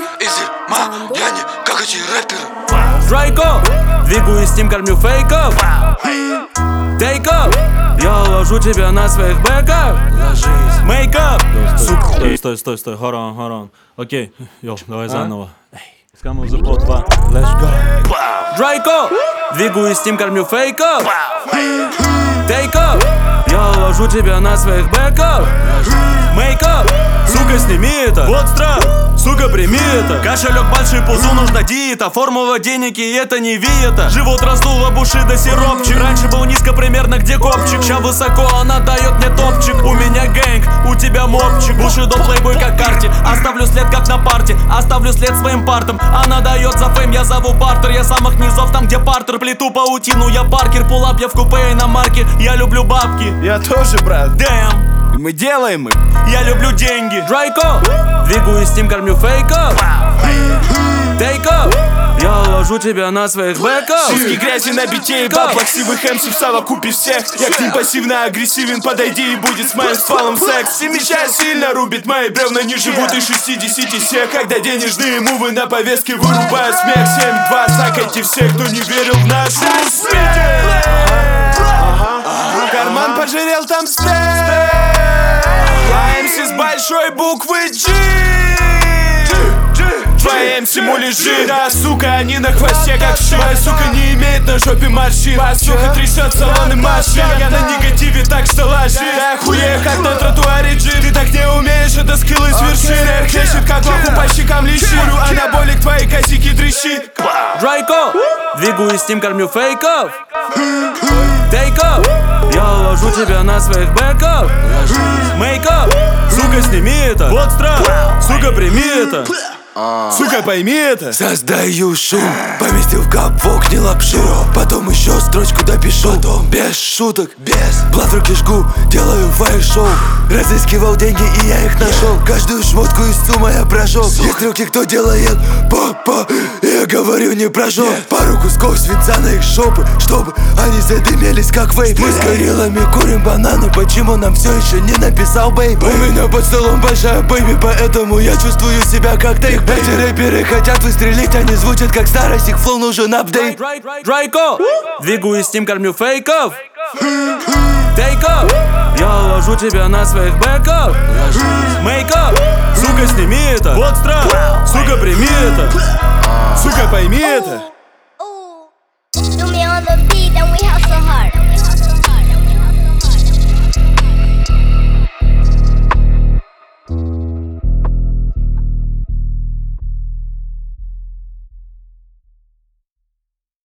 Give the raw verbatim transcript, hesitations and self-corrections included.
Изи, ма, я не как эти рэперы. Драйко, двигаюсь с ним, кормлю фейков. Тейков, я ложу тебя на своих бэках. Ложись. Мейкап. Стой, стой, стой, стой, хорон, хорон. Окей, йоу, давай заново. Скамов за по два, let's go. Драйко, двигаюсь с ним, кормлю фейков. Тейков, я ложу тебя на своих бэках. Мейкап, сука, сними это. Вот страх, сука, прими это. Кошелек большой, пузу нужна диета. Формула денег и это не виета. Живот раздул в уши до сиропчик. Раньше был низко примерно где копчик. Ща высоко она дает мне топчик. У меня гэнг, у тебя мопчик. Бушидо плейбой как карте. Оставлю след как на парте. Оставлю след своим партам. Она дает за фейм, я зову бартер. Я самых низов там где партер. Плету паутину, я паркер. Пулап, я в купе и на марке. Я люблю бабки. Я тоже, брат. Дэм. И мы делаем их. Я люблю деньги. Драйко, двигаюсь с ним, кормлю фейков. Тейков, я ложу тебя на своих бэков. Шишки грязи на бите и баб. Плаксивых эмси в совокупе всех. Я к ним пассивно-агрессивен. Подойди и будет с моим стволом секс. Семеча сильно рубит, мои бревна не живут и шестидесяти сек. Когда денежные мувы на повестке вырубают смех. семь два, сакайте всех, кто не верил в нашу смерть. Карман пожирел там стейк. Я эмси с большой буквы G. Твои эмси муляжи. Да, сука, они на хвосте как ши. Моя сука не имеет на жопе морщин. Моя сука трясет салоны машин. Я на негативе, так что ложи. Да охуею, как на тротуаре джин. Ты так не умеешь, это скилл из вершины. Хлещет как лоху по щекам лещурю. Анаболик, твои косяки трещи. Драйко, двигаюсь с ним, кормлю фейков. Тейков, я ложу тебя на своих бэков. Мейкап, сука, сними это. Вот страх, сука, прими это. Сука, пойми это. Создаю шум, поместил в капок, не лапшу. Потом еще строчку допишу. Потом без шуток, без блат в руки жгу, делаю фаер-шоу. Разыскивал деньги и я их нашел. Каждую шмотку из сумма я прошел. Есть трюки, кто делает па-па. Я говорю, не прошел. Пару кусков свинца на их шопы, чтобы они задымелись как вейп. Мы с гориллами курим бананы. Почему нам все еще не написал бейб? У меня под столом большая бэйби, поэтому я чувствую себя как тейк. Эти рэперы хотят выстрелить, они звучат как старость, их флоу нужен апдейт. Драйко, двигаюсь с ним, кормлю фейков. Тейков, я ложу тебя на своих бэков. Мейкап, сука, сними это. Вот страх, сука, прими это. Сука, пойми это. Do me on the beat and we hustle hard.